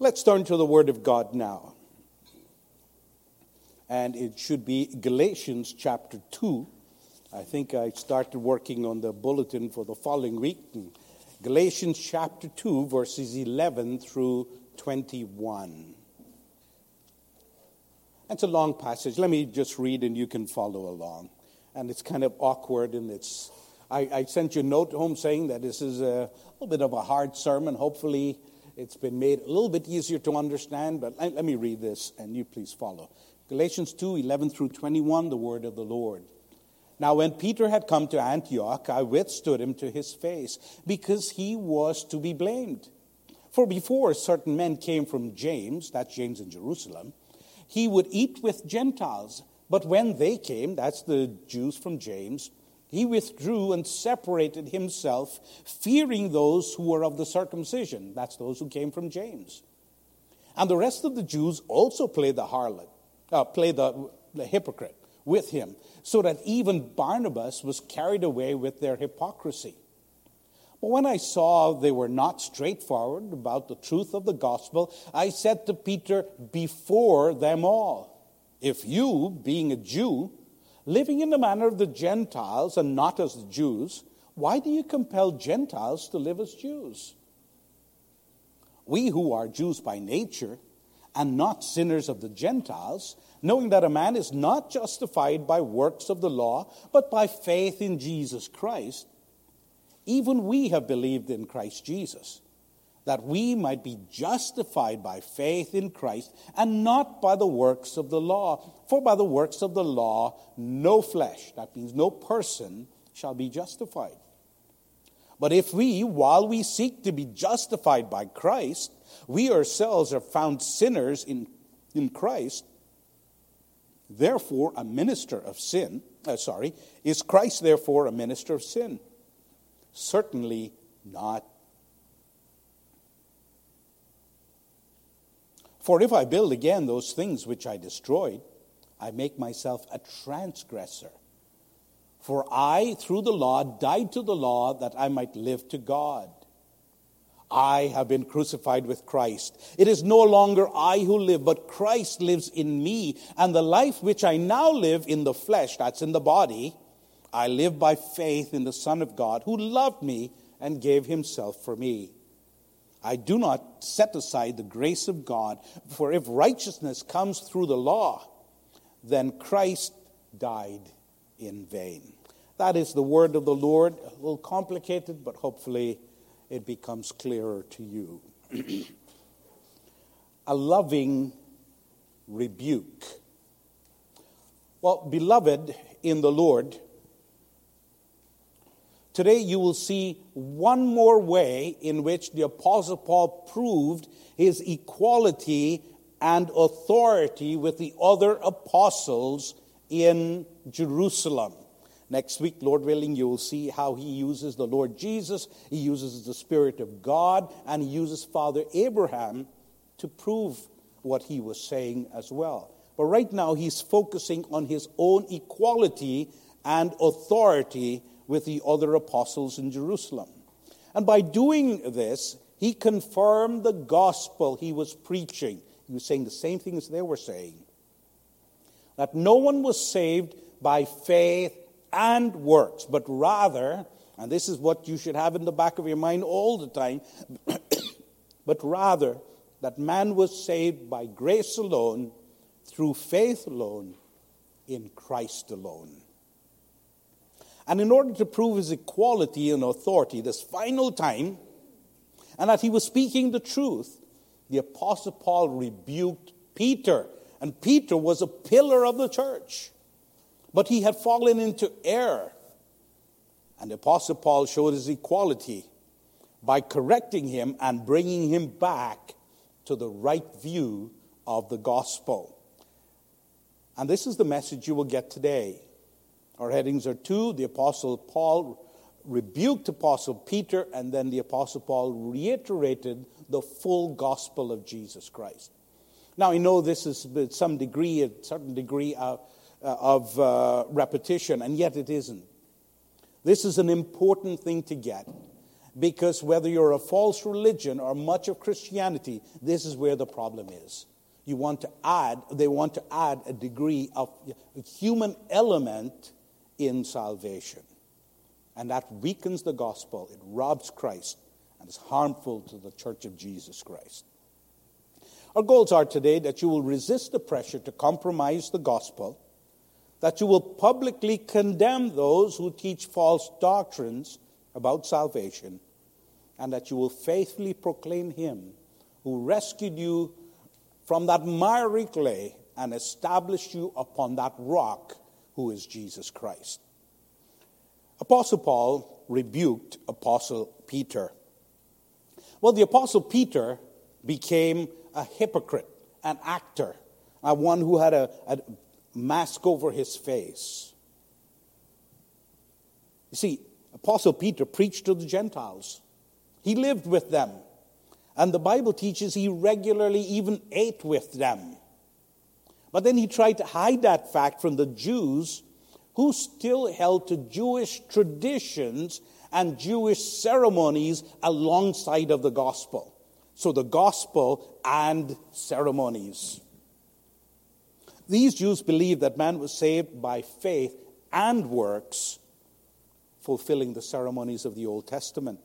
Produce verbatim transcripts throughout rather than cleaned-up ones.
Let's turn to the Word of God now. And it should be Galatians chapter two. I think I started working on the bulletin for the following week. Galatians chapter two, verses eleven through twenty-one. It's a long passage. Let me just read and you can follow along. And it's kind of awkward, and it's... I, I sent you a note home saying that this is a little bit of a hard sermon. Hopefully it's been made a little bit easier to understand, but let, let me read this and you please follow. Galatians two, eleven through twenty-one, the word of the Lord. Now when Peter had come to Antioch, I withstood him to his face, because he was to be blamed. For before certain men came from James, that's James in Jerusalem, he would eat with Gentiles. But when they came, that's the Jews from James, he withdrew and separated himself, fearing those who were of the circumcision. That's those who came from James. And the rest of the Jews also played the harlot, uh, played the, the hypocrite with him, so that even Barnabas was carried away with their hypocrisy. But when I saw they were not straightforward about the truth of the gospel, I said to Peter before them all, if you, being a Jew, living in the manner of the Gentiles and not as the Jews, why do you compel Gentiles to live as Jews? We who are Jews by nature and not sinners of the Gentiles, knowing that a man is not justified by works of the law, but by faith in Jesus Christ, even we have believed in Christ Jesus, that we might be justified by faith in Christ and not by the works of the law. For by the works of the law, no flesh, that means no person, shall be justified. But if we, while we seek to be justified by Christ, we ourselves are found sinners in, in Christ, therefore a minister of sin, uh, sorry, is Christ therefore a minister of sin? Certainly not. For if I build again those things which I destroyed, I make myself a transgressor. For I, through the law, died to the law that I might live to God. I have been crucified with Christ. It is no longer I who live, but Christ lives in me. And the life which I now live in the flesh, that's in the body, I live by faith in the Son of God, who loved me and gave himself for me. I do not set aside the grace of God, for if righteousness comes through the law, then Christ died in vain. That is the word of the Lord. A little complicated, but hopefully it becomes clearer to you. A loving rebuke. Well, beloved in the Lord, today you will see one more way in which the Apostle Paul proved his equality and authority with the other apostles in Jerusalem. Next week, Lord willing, you will see how he uses the Lord Jesus, he uses the Spirit of God, and he uses Father Abraham to prove what he was saying as well. But right now, he's focusing on his own equality and authority with the other apostles in Jerusalem. And by doing this, he confirmed the gospel he was preaching. He was saying the same thing as they were saying. That no one was saved by faith and works, but rather, and this is what you should have in the back of your mind all the time, but rather that man was saved by grace alone, through faith alone, in Christ alone. And in order to prove his equality and authority this final time, and that he was speaking the truth, the Apostle Paul rebuked Peter. And Peter was a pillar of the church. But he had fallen into error. And the Apostle Paul showed his equality by correcting him and bringing him back to the right view of the gospel. And this is the message you will get today. Our headings are two. The Apostle Paul rebuked Apostle Peter, and then the Apostle Paul reiterated the full gospel of Jesus Christ. Now, I know this is with some degree, a certain degree of, of uh, repetition, and yet it isn't. This is an important thing to get. Because whether you're a false religion or much of Christianity, this is where the problem is. You want to add, they want to add a degree of a human element in salvation. And that weakens the gospel. It robs Christ and is harmful to the church of Jesus Christ. Our goals are today that you will resist the pressure to compromise the gospel, that you will publicly condemn those who teach false doctrines about salvation, and that you will faithfully proclaim him who rescued you from that miry clay and established you upon that rock who is Jesus Christ. Apostle Paul rebuked Apostle Peter. Well, the Apostle Peter became a hypocrite, an actor, a one who had a, a mask over his face. You see, Apostle Peter preached to the Gentiles. He lived with them. And the Bible teaches he regularly even ate with them. But then he tried to hide that fact from the Jews who still held to Jewish traditions and Jewish ceremonies alongside of the gospel. So the gospel and ceremonies. These Jews believed that man was saved by faith and works, fulfilling the ceremonies of the Old Testament.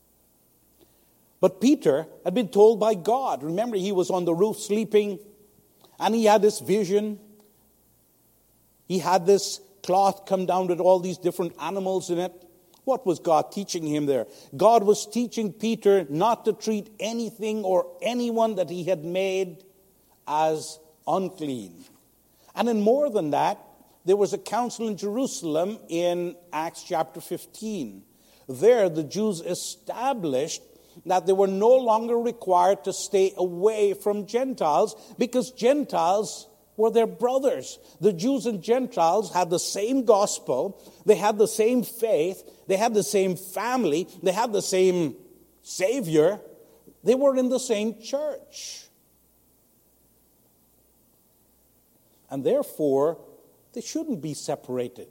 But Peter had been told by God. Remember, he was on the roof sleeping, and he had this vision. He had this cloth come down with all these different animals in it. What was God teaching him there? God was teaching Peter not to treat anything or anyone that he had made as unclean. And in more than that, there was a council in Jerusalem in Acts chapter fifteen. There, the Jews established that they were no longer required to stay away from Gentiles because Gentiles were their brothers. The Jews and Gentiles had the same gospel. They had the same faith. They had the same family. They had the same Savior. They were in the same church. And therefore, they shouldn't be separated.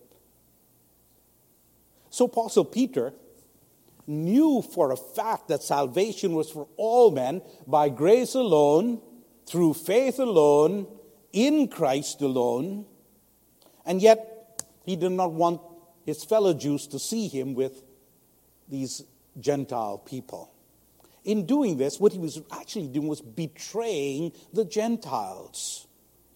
So Apostle Peter knew for a fact that salvation was for all men by grace alone, through faith alone, in Christ alone. And yet, he did not want his fellow Jews to see him with these Gentile people. In doing this, what he was actually doing was betraying the Gentiles.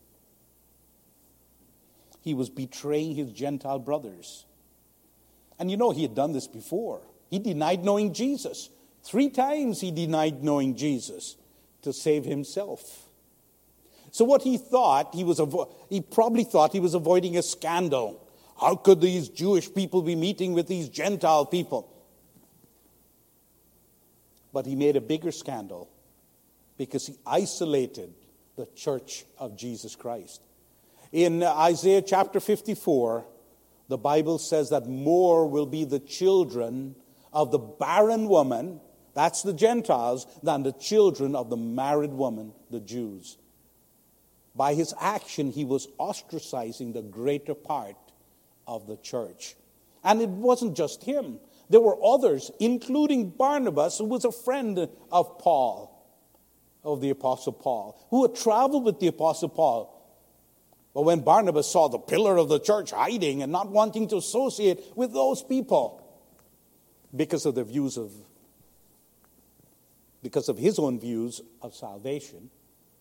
He was betraying his Gentile brothers. And you know, he had done this before. He denied knowing Jesus. Three times he denied knowing Jesus to save himself. So what he thought, he was avo- he probably thought he was avoiding a scandal. How could these Jewish people be meeting with these Gentile people? But he made a bigger scandal because he isolated the church of Jesus Christ. In Isaiah chapter fifty-four, the Bible says that more will be the children of the barren woman, that's the Gentiles, than the children of the married woman, the Jews. By his action, he was ostracizing the greater part of the church. And it wasn't just him. There were others, including Barnabas, who was a friend of Paul, of the Apostle Paul, who had traveled with the Apostle Paul. But when Barnabas saw the pillar of the church hiding and not wanting to associate with those people because of the views of, because of his own views of salvation,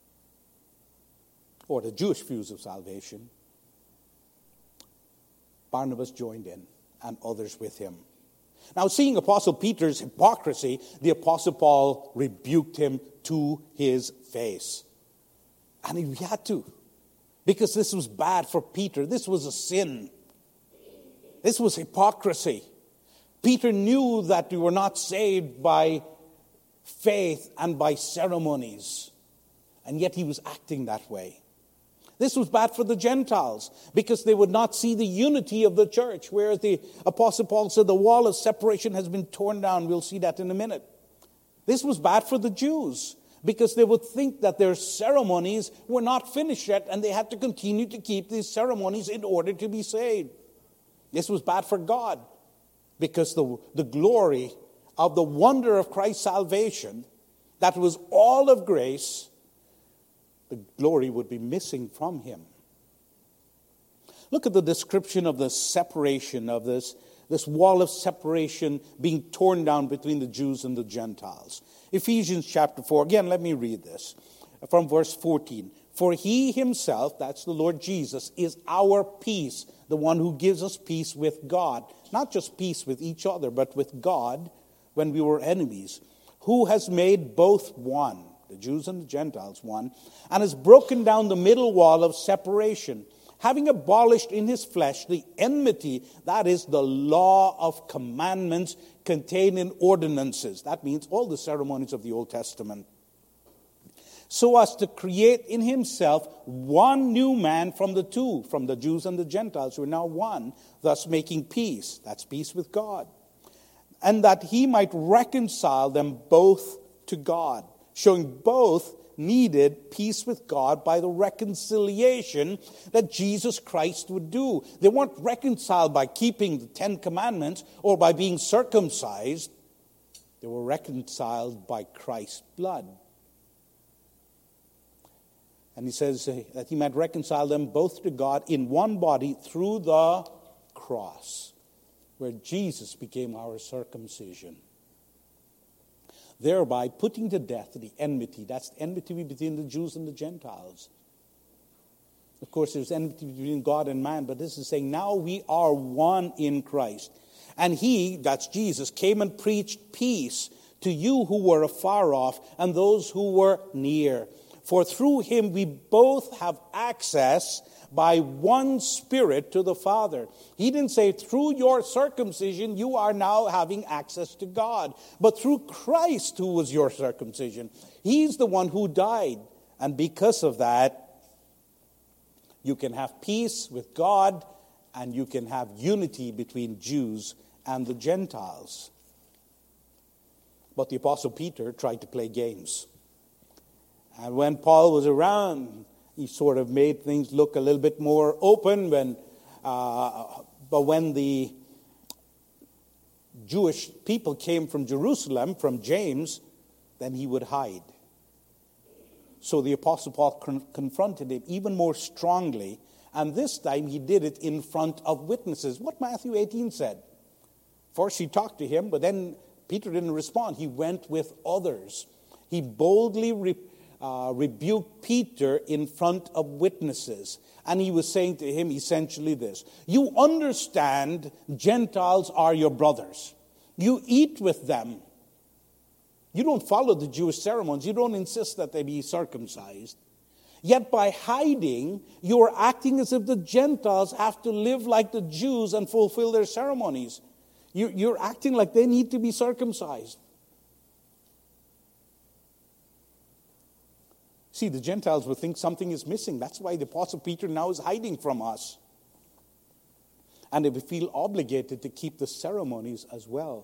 or the Jewish views of salvation, Barnabas joined in, and others with him. Now, seeing Apostle Peter's hypocrisy, the Apostle Paul rebuked him to his face. And he had to, because this was bad for Peter. This was a sin. This was hypocrisy. Peter knew that we were not saved by faith and by ceremonies, and yet he was acting that way. This was bad for the Gentiles because they would not see the unity of the church, whereas the Apostle Paul said the wall of separation has been torn down. We'll see that in a minute. This was bad for the Jews because they would think that their ceremonies were not finished yet and they had to continue to keep these ceremonies in order to be saved. This was bad for God because the, the glory of the wonder of Christ's salvation, that was all of grace, the glory would be missing from him. Look at the description of the separation of this, this wall of separation being torn down between the Jews and the Gentiles. Ephesians chapter four, again, let me read this from verse fourteen. For he himself, that's the Lord Jesus, is our peace, the one who gives us peace with God. Not just peace with each other, but with God when we were enemies. Who has made both one, the Jews and the Gentiles one, and has broken down the middle wall of separation, having abolished in his flesh the enmity, that is the law of commandments contained in ordinances. That means all the ceremonies of the Old Testament. So as to create in himself one new man from the two, from the Jews and the Gentiles, who are now one, thus making peace. That's peace with God. And that he might reconcile them both to God, showing both needed peace with God by the reconciliation that Jesus Christ would do. They weren't reconciled by keeping the Ten Commandments or by being circumcised. They were reconciled by Christ's blood. And he says that he might reconcile them both to God in one body through the cross, where Jesus became our circumcision, thereby putting to death the enmity. That's the enmity between the Jews and the Gentiles. Of course, there's enmity between God and man, but this is saying now we are one in Christ. And he, that's Jesus, came and preached peace to you who were afar off and those who were near. For through him we both have access by one Spirit to the Father. He didn't say through your circumcision you are now having access to God, but through Christ, who was your circumcision. He's the one who died. And because of that, you can have peace with God and you can have unity between Jews and the Gentiles. But the Apostle Peter tried to play games. And when Paul was around, he sort of made things look a little bit more open. When, uh, but when the Jewish people came from Jerusalem, from James, then he would hide. So the Apostle Paul con- confronted him even more strongly. And this time he did it in front of witnesses. What Matthew eighteen said. First he talked to him, but then Peter didn't respond. He went with others. He boldly re- uh, rebuked Peter in front of witnesses. And he was saying to him essentially this: you understand Gentiles are your brothers. You eat with them. You don't follow the Jewish ceremonies. You don't insist that they be circumcised. Yet by hiding, you are acting as if the Gentiles have to live like the Jews and fulfill their ceremonies. You, you're acting like they need to be circumcised. See, the Gentiles will think something is missing. That's why the Apostle Peter now is hiding from us. And they will feel obligated to keep the ceremonies as well.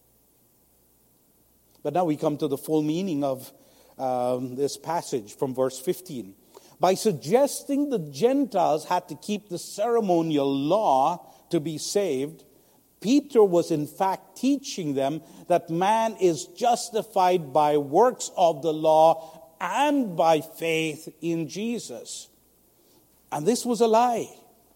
But now we come to the full meaning of um, this passage from verse fifteen. By suggesting the Gentiles had to keep the ceremonial law to be saved, Peter was in fact teaching them that man is justified by works of the law and by faith in Jesus. And this was a lie.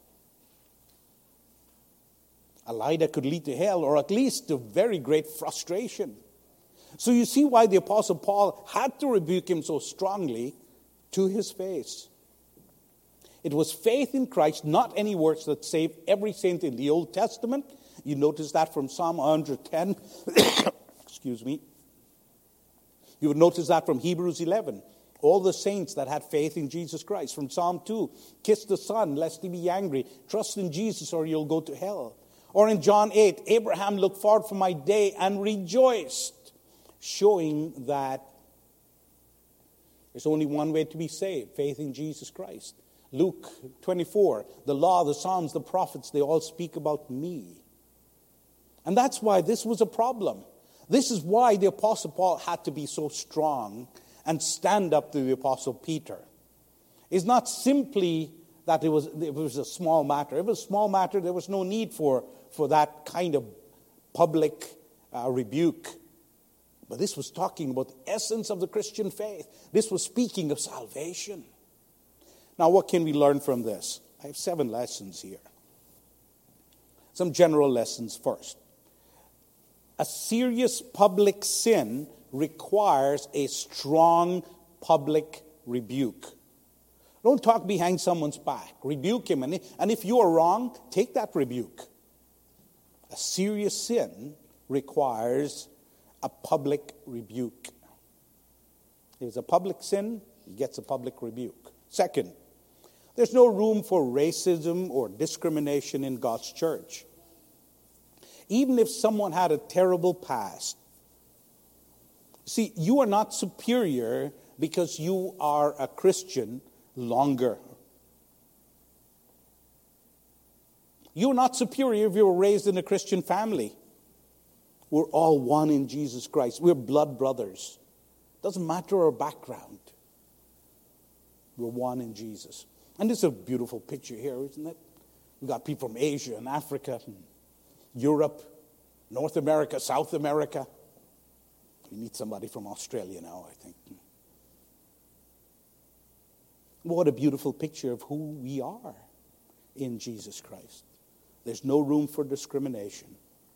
A lie that could lead to hell, or at least to very great frustration. So you see why the Apostle Paul had to rebuke him so strongly to his face. It was faith in Christ, not any works, that saved every saint in the Old Testament. You notice that from Psalm one hundred ten. Excuse me. You would notice that from Hebrews eleven. All the saints that had faith in Jesus Christ. From Psalm two, kiss the Son, lest he be angry. Trust in Jesus or you'll go to hell. Or in John eight, Abraham looked forward for my day and rejoiced. Showing that there's only one way to be saved, faith in Jesus Christ. Luke twenty-four, the law, the Psalms, the prophets, they all speak about me. And that's why this was a problem. This is why the Apostle Paul had to be so strong and stand up to the Apostle Peter. It's not simply that it was, it was a small matter. If it was a small matter, there was no need for, for that kind of public uh, rebuke. But this was talking about the essence of the Christian faith. This was speaking of salvation. Now, what can we learn from this? I have seven lessons here. Some general lessons first. A serious public sin requires a strong public rebuke. Don't talk behind someone's back. Rebuke him. And if you are wrong, take that rebuke. A serious sin requires a public rebuke. If it's a public sin, he gets a public rebuke. Second, there's no room for racism or discrimination in God's church. Even if someone had a terrible past. See, you are not superior because you are a Christian longer. You're not superior if you were raised in a Christian family. We're all one in Jesus Christ. We're blood brothers. Doesn't matter our background. We're one in Jesus. And this is a beautiful picture here, isn't it? We've got people from Asia and Africa, and Europe, North America, South America. We need somebody from Australia now, I think. What a beautiful picture of who we are in Jesus Christ. There's no room for discrimination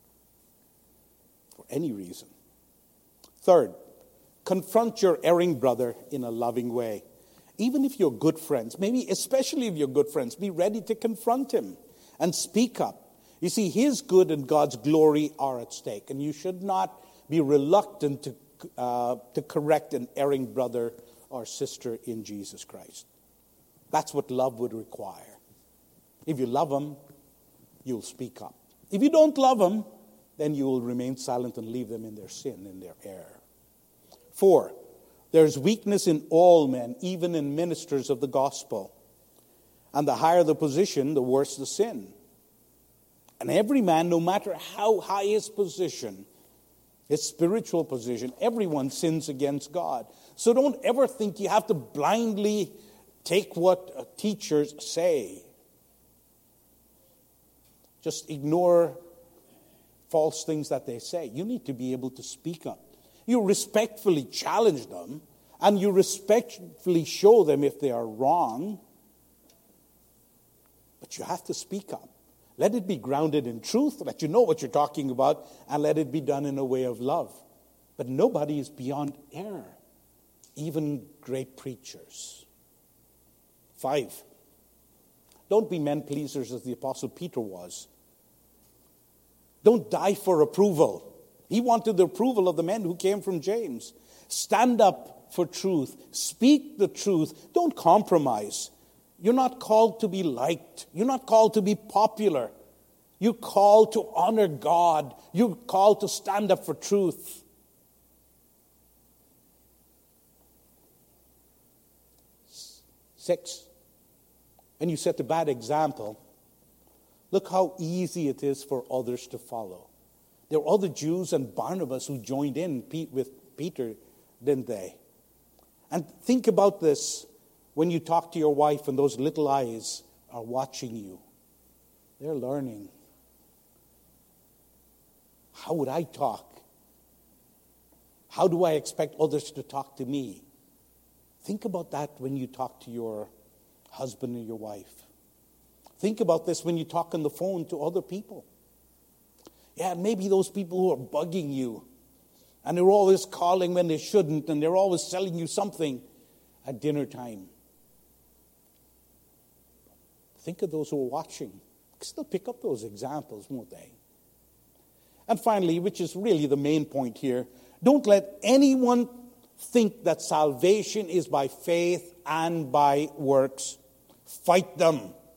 for any reason. Third, confront your erring brother in a loving way. Even if you're good friends, maybe especially if you're good friends, be ready to confront him and speak up. You see, his good and God's glory are at stake, and you should not be reluctant to uh, to correct an erring brother or sister in Jesus Christ. That's what love would require. If you love them, you'll speak up. If you don't love them, then you will remain silent and leave them in their sin, in their error. Four, there's weakness in all men, even in ministers of the gospel. And the higher the position, the worse the sin. And every man, no matter how high his position, his spiritual position, everyone sins against God. So don't ever think you have to blindly take what teachers say. Just ignore false things that they say. You need to be able to speak up. You respectfully challenge them, and you respectfully show them if they are wrong. But you have to speak up. Let it be grounded in truth, that you know what you're talking about, and let it be done in a way of love. But nobody is beyond error, even great preachers. Five, don't be men pleasers as the Apostle Peter was. Don't die for approval. He wanted the approval of the men who came from James. Stand up for truth. Speak the truth. Don't compromise. You're not called to be liked. You're not called to be popular. You're called to honor God. You're called to stand up for truth. Six, when you set a bad example, look how easy it is for others to follow. There were other Jews and Barnabas who joined in with Peter, didn't they? And think about this when you talk to your wife and those little eyes are watching you. They're learning. How would I talk? How do I expect others to talk to me? Think about that when you talk to your husband or your wife. Think about this when you talk on the phone to other people. Yeah, maybe those people who are bugging you, and they're always calling when they shouldn't, and they're always selling you something at dinner time. Think of those who are watching. Still pick up those examples, won't they? And finally, which is really the main point here, don't let anyone think that salvation is by faith and by works. Fight them.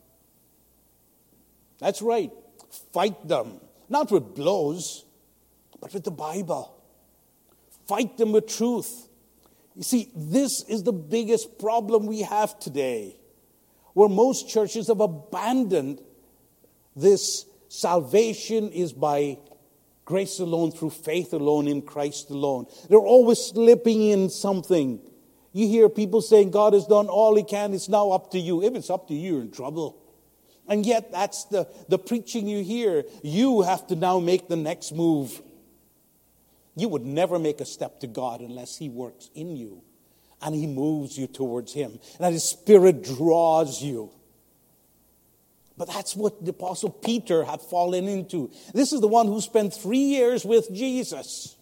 That's right. Fight them. Not with blows, but with the Bible. Fight them with truth. You see, this is the biggest problem we have today, where most churches have abandoned this salvation is by grace alone, through faith alone, in Christ alone. They're always slipping in something. You hear people saying, God has done all he can, it's now up to you. If it's up to you, you're in trouble. And yet, that's the, the preaching you hear. You have to now make the next move. You would never make a step to God unless he works in you and he moves you towards him, and that his Spirit draws you. But that's what the Apostle Peter had fallen into. This is the one who spent three years with Jesus.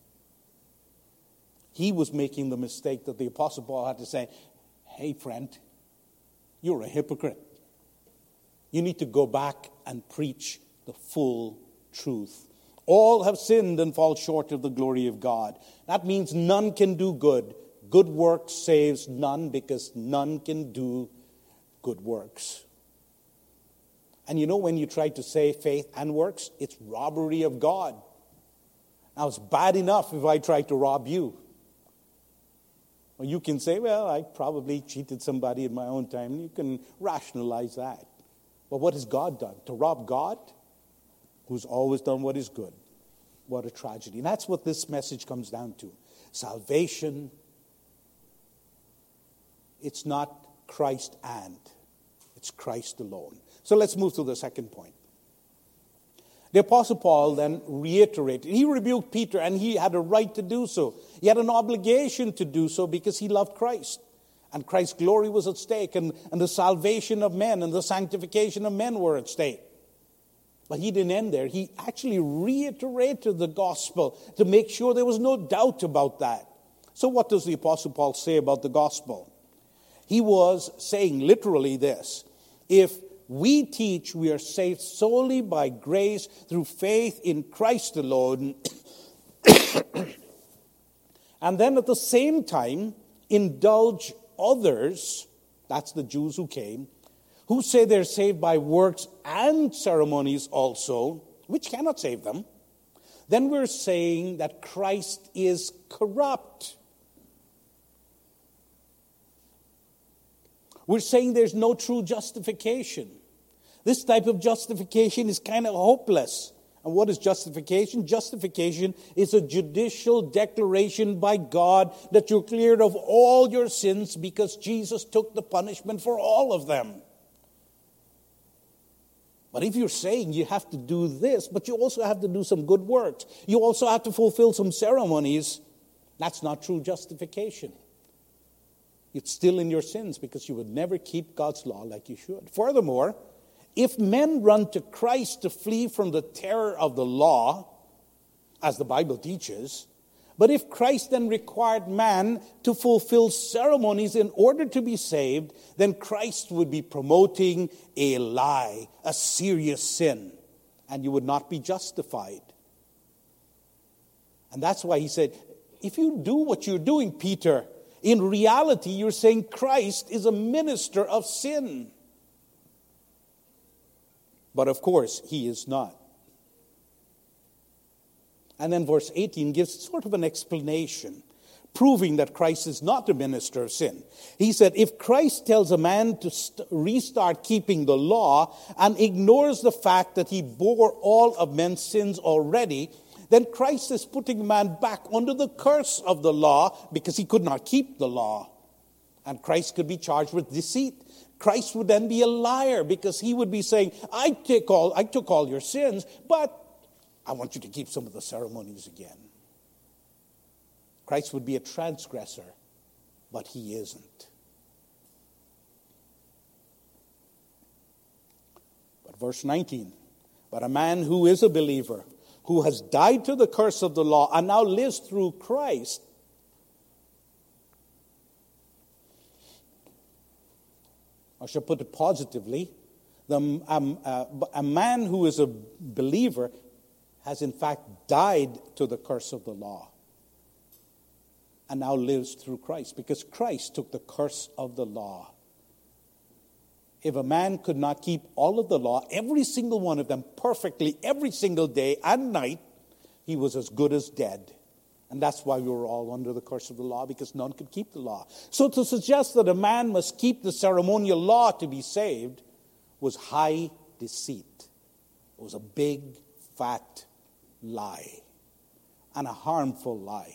He was making the mistake that the Apostle Paul had to say, hey, friend, you're a hypocrite. You need to go back and preach the full truth. All have sinned and fall short of the glory of God. That means none can do good. Good works saves none, because none can do good works. And you know, when you try to say faith and works, it's robbery of God. Now, it's bad enough if I try to rob you. Or you can say, well, I probably cheated somebody in my own time. You can rationalize that. But what has God done? To rob God, who's always done what is good. What a tragedy. And that's what this message comes down to. Salvation, it's not Christ and, it's Christ alone. So let's move to the second point. The Apostle Paul then reiterated. He rebuked Peter, and he had a right to do so. He had an obligation to do so because he loved Christ. And Christ's glory was at stake, and, and the salvation of men and the sanctification of men were at stake. But he didn't end there. He actually reiterated the gospel to make sure there was no doubt about that. So what does the Apostle Paul say about the gospel? He was saying literally this: if we teach we are saved solely by grace through faith in Christ alone, and then at the same time indulge others, that's the Jews who came, who say they're saved by works and ceremonies also, which cannot save them, then we're saying that Christ is corrupt. We're saying there's no true justification. This type of justification is kind of hopeless. And what is justification? Justification is a judicial declaration by God that you're cleared of all your sins because Jesus took the punishment for all of them. But if you're saying you have to do this, but you also have to do some good works, you also have to fulfill some ceremonies, that's not true justification. It's still in your sins because you would never keep God's law like you should. Furthermore, if men run to Christ to flee from the terror of the law, as the Bible teaches, but if Christ then required man to fulfill ceremonies in order to be saved, then Christ would be promoting a lie, a serious sin, and you would not be justified. And that's why he said, if you do what you're doing, Peter, in reality, you're saying Christ is a minister of sin. But of course, he is not. And then verse eighteen gives sort of an explanation, proving that Christ is not a minister of sin. He said, if Christ tells a man to st- restart keeping the law and ignores the fact that he bore all of men's sins already, then Christ is putting man back under the curse of the law because he could not keep the law. And Christ could be charged with deceit. Christ would then be a liar because he would be saying, I take all, I took all your sins, but I want you to keep some of the ceremonies again. Christ would be a transgressor, but he isn't. But verse nineteen, but a man who is a believer, who has died to the curse of the law and now lives through Christ, I shall put it positively, the, um, uh, a man who is a believer has in fact died to the curse of the law and now lives through Christ, because Christ took the curse of the law. If a man could not keep all of the law, every single one of them perfectly, every single day and night, he was as good as dead. And that's why we were all under the curse of the law, because none could keep the law. So to suggest that a man must keep the ceremonial law to be saved was high deceit. It was a big, fat lie, and a harmful lie.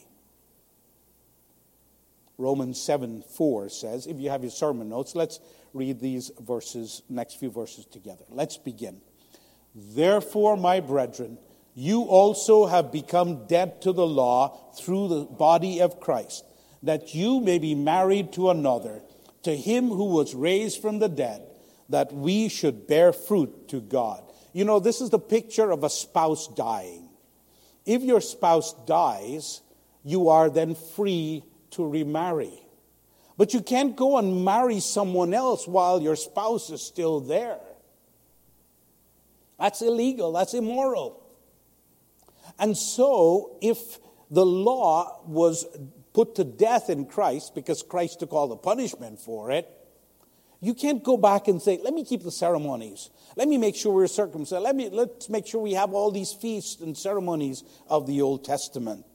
Romans seven four says, if you have your sermon notes, let's read these verses, next few verses together. Let's begin. Therefore, my brethren, you also have become dead to the law through the body of Christ, that you may be married to another, to him who was raised from the dead, that we should bear fruit to God. You know, this is the picture of a spouse dying. If your spouse dies, you are then free to remarry. But you can't go and marry someone else while your spouse is still there. That's illegal. That's immoral. And so, if the law was put to death in Christ, because Christ took all the punishment for it, you can't go back and say, let me keep the ceremonies. Let me make sure we're circumcised. Let me, let's make sure we have all these feasts and ceremonies of the Old Testament.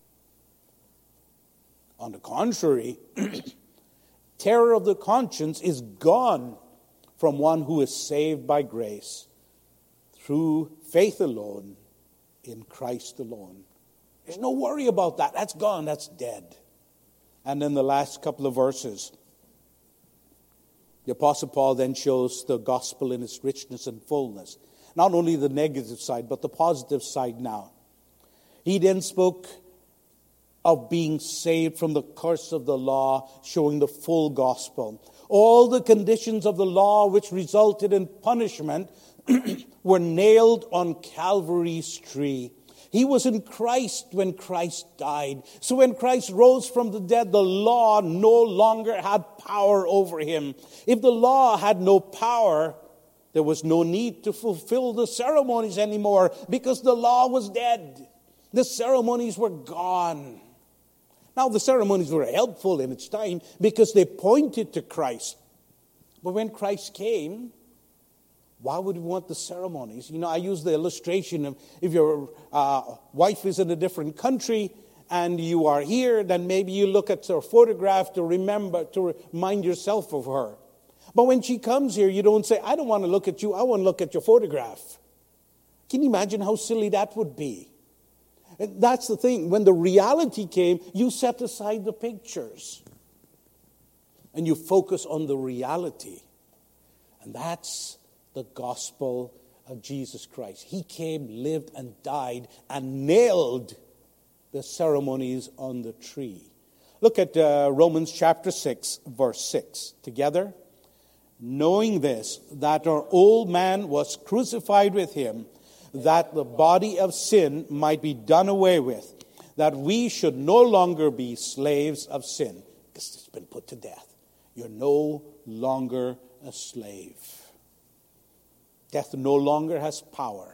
On the contrary, terror of the conscience is gone from one who is saved by grace through faith alone, in Christ alone. There's no worry about that. That's gone. That's dead. And in the last couple of verses, the Apostle Paul then shows the gospel in its richness and fullness. Not only the negative side, but the positive side now. He then spoke of being saved from the curse of the law, showing the full gospel. All the conditions of the law which resulted in punishment were nailed on Calvary's tree. He was in Christ when Christ died. So when Christ rose from the dead, the law no longer had power over him. If the law had no power, there was no need to fulfill the ceremonies anymore, because the law was dead. The ceremonies were gone. Now, the ceremonies were helpful in its time because they pointed to Christ. But when Christ came, why would we want the ceremonies? You know, I use the illustration of if your uh, wife is in a different country and you are here, then maybe you look at her photograph to remember, to remind yourself of her. But when she comes here, you don't say, I don't want to look at you, I want to look at your photograph. Can you imagine how silly that would be? And that's the thing. When the reality came, you set aside the pictures and you focus on the reality. And that's the gospel of Jesus Christ. He came, lived, and died, and nailed the ceremonies on the tree. Look at uh, Romans chapter six, verse six. Together, knowing this, that our old man was crucified with him, that the body of sin might be done away with, that we should no longer be slaves of sin. Because it's been put to death. You're no longer a slave. Death no longer has power.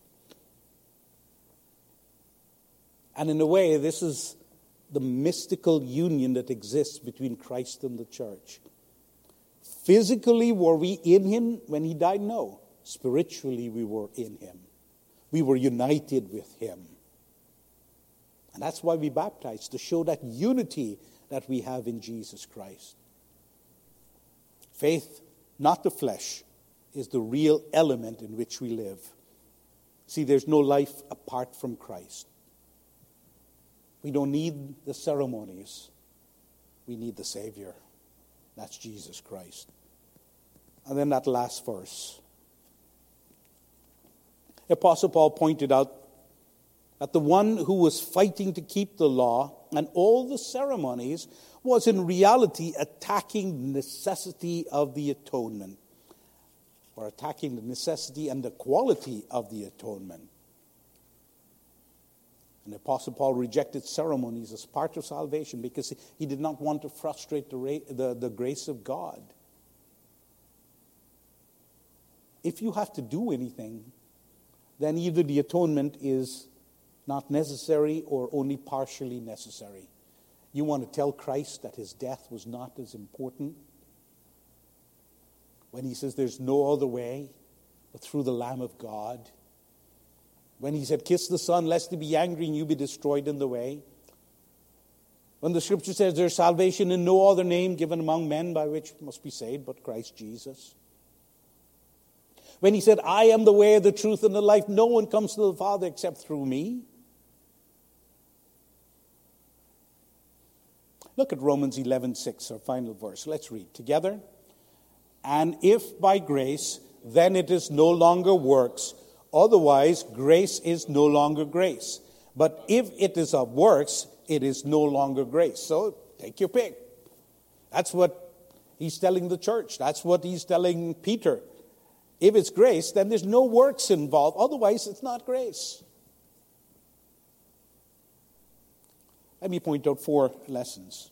And in a way, this is the mystical union that exists between Christ and the church. Physically, were we in him when he died? No. Spiritually, we were in him. We were united with him. And that's why we baptize, to show that unity that we have in Jesus Christ. Faith, not the flesh, is the real element in which we live. See, there's no life apart from Christ. We don't need the ceremonies. We need the Savior. That's Jesus Christ. And then that last verse. The Apostle Paul pointed out that the one who was fighting to keep the law and all the ceremonies was in reality attacking the necessity of the atonement, or attacking the necessity and the quality of the atonement. And the Apostle Paul rejected ceremonies as part of salvation because he did not want to frustrate the, ra- the, the grace of God. If you have to do anything, then either the atonement is not necessary or only partially necessary. You want to tell Christ that his death was not as important? When he says there's no other way but through the Lamb of God. When he said, kiss the Son, lest he be angry and you be destroyed in the way. When the Scripture says there's salvation in no other name given among men by which must be saved but Christ Jesus. When he said, I am the way, the truth, and the life. No one comes to the Father except through me. Look at Romans eleven six, our final verse. Let's read together. And if by grace, then it is no longer works. Otherwise, grace is no longer grace. But if it is of works, it is no longer grace. So take your pick. That's what he's telling the church. That's what he's telling Peter. If it's grace, then there's no works involved. Otherwise, it's not grace. Let me point out four lessons.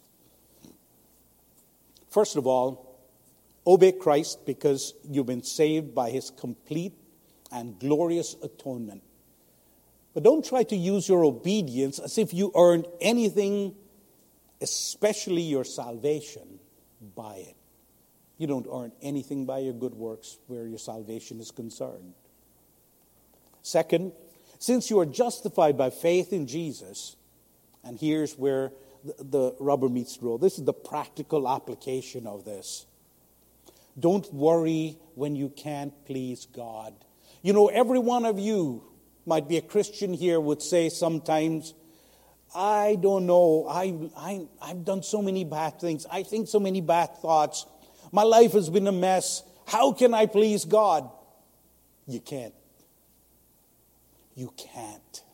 First of all, obey Christ because you've been saved by his complete and glorious atonement. But don't try to use your obedience as if you earned anything, especially your salvation, by it. You don't earn anything by your good works where your salvation is concerned. Second, since you are justified by faith in Jesus, and here's where the, the rubber meets the road. This is the practical application of this. Don't worry when you can't please God. You know, every one of you might be a Christian here would say sometimes, I don't know, I, I, I've done so many bad things. I think so many bad thoughts. My life has been a mess. How can I please God? You can't. You can't.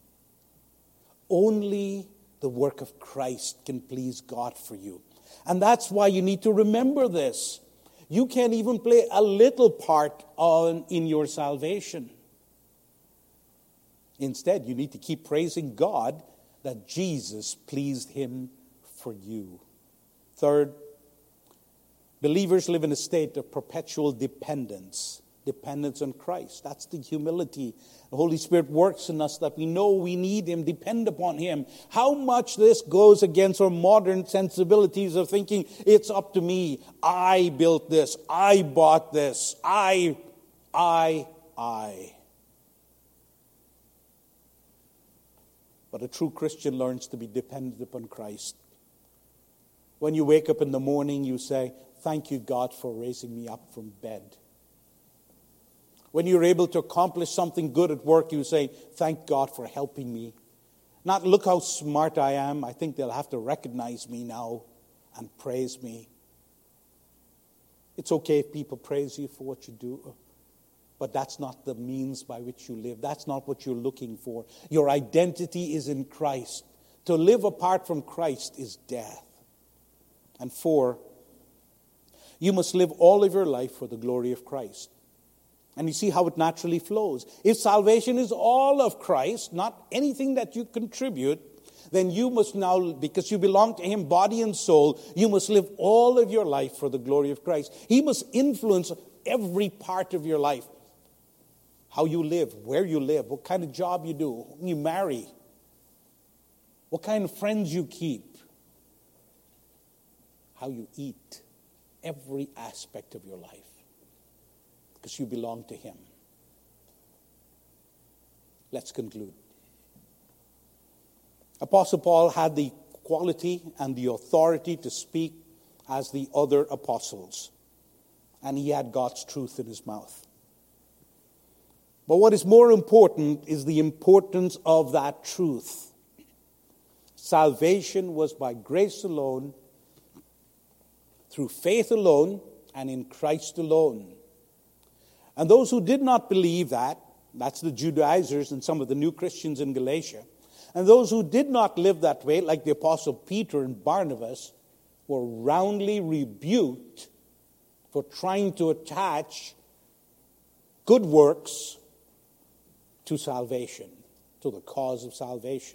Only the work of Christ can please God for you. And that's why you need to remember this. You can't even play a little part on, in your salvation. Instead, you need to keep praising God that Jesus pleased him for you. Third, believers live in a state of perpetual dependence. Dependence on Christ. That's the humility. The Holy Spirit works in us that we know we need him, depend upon him. How much this goes against our modern sensibilities of thinking, it's up to me. I built this. I bought this. I, I, I. But a true Christian learns to be dependent upon Christ. When you wake up in the morning, you say, thank you, God, for raising me up from bed. When you're able to accomplish something good at work, you say, thank God for helping me. Not, look how smart I am. I think they'll have to recognize me now and praise me. It's okay if people praise you for what you do, but that's not the means by which you live. That's not what you're looking for. Your identity is in Christ. To live apart from Christ is death. And four, you must live all of your life for the glory of Christ. And you see how it naturally flows. If salvation is all of Christ, not anything that you contribute, then you must now, because you belong to him, body and soul, you must live all of your life for the glory of Christ. He must influence every part of your life. How you live, where you live, what kind of job you do, whom you marry, what kind of friends you keep, how you eat, every aspect of your life. Because you belong to him. Let's conclude. Apostle Paul had the quality and the authority to speak as the other apostles. And he had God's truth in his mouth. But what is more important is the importance of that truth. Salvation was by grace alone, through faith alone, and in Christ alone. And those who did not believe that, that's the Judaizers and some of the new Christians in Galatia, and those who did not live that way, like the Apostle Peter and Barnabas, were roundly rebuked for trying to attach good works to salvation, to the cause of salvation.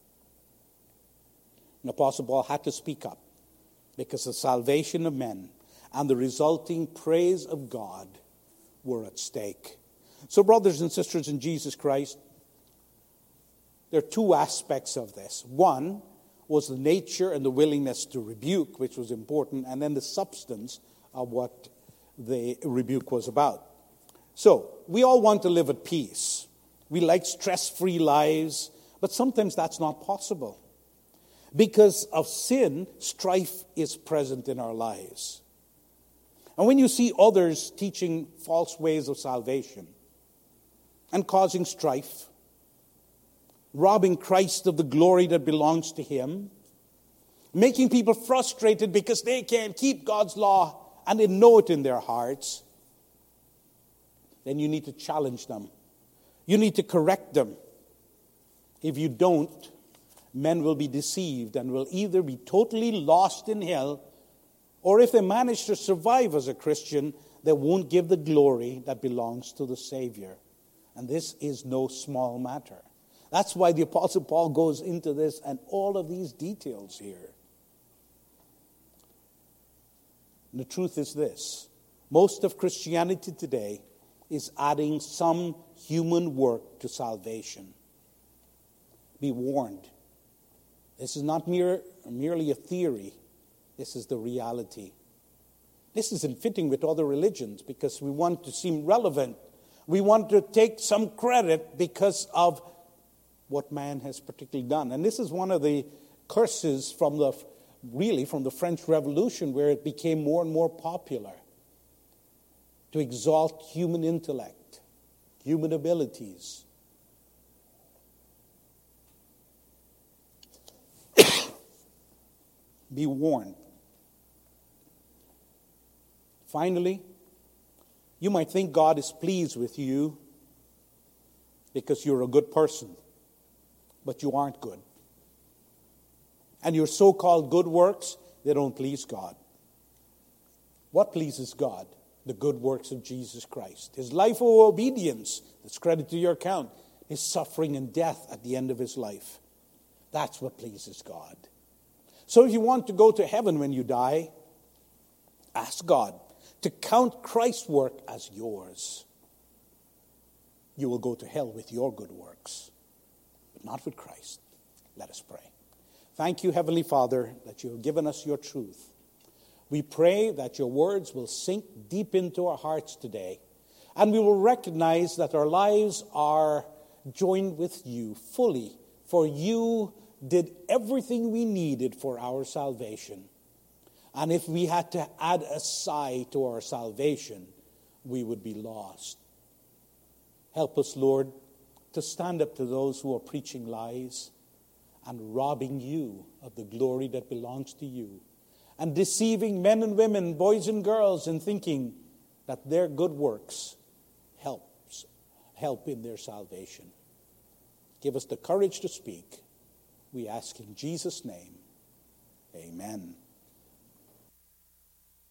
And Apostle Paul had to speak up because the salvation of men and the resulting praise of God were at stake. So, brothers and sisters in Jesus Christ, there are two aspects of this. One was the nature and the willingness to rebuke, which was important, and then the substance of what the rebuke was about. So, we all want to live at peace. We like stress-free lives, but sometimes that's not possible. Because of sin, strife is present in our lives. And when you see others teaching false ways of salvation and causing strife, robbing Christ of the glory that belongs to him, making people frustrated because they can't keep God's law and they know it in their hearts, then you need to challenge them You need to correct them. If you don't, men will be deceived and will either be totally lost in hell, or if they manage to survive as a Christian, they won't give the glory that belongs to the Savior. And this is no small matter. That's why the Apostle Paul goes into this and all of these details here. And the truth is this: most of Christianity today is adding some human work to salvation. Be warned. This is not mere, merely a theory. This is the reality. This isn't fitting with other religions because we want to seem relevant. We want to take some credit because of what man has particularly done. And this is one of the curses from the, really from the French Revolution, where it became more and more popular to exalt human intellect, human abilities. Be warned. Finally, you might think God is pleased with you because you're a good person, but you aren't good. And your so-called good works, they don't please God. What pleases God? The good works of Jesus Christ. His life of obedience, that's credit to your account. His suffering and death at the end of his life. That's what pleases God. So if you want to go to heaven when you die, ask God to count Christ's work as yours. You will go to hell with your good works, but not with Christ. Let us pray. Thank you, Heavenly Father, that you have given us your truth. We pray that your words will sink deep into our hearts today, and we will recognize that our lives are joined with you fully, for you did everything we needed for our salvation. And if we had to add a sigh to our salvation, we would be lost. Help us, Lord, to stand up to those who are preaching lies and robbing you of the glory that belongs to you, and deceiving men and women, boys and girls, and thinking that their good works helps, help in their salvation. Give us the courage to speak. We ask in Jesus' name. Amen.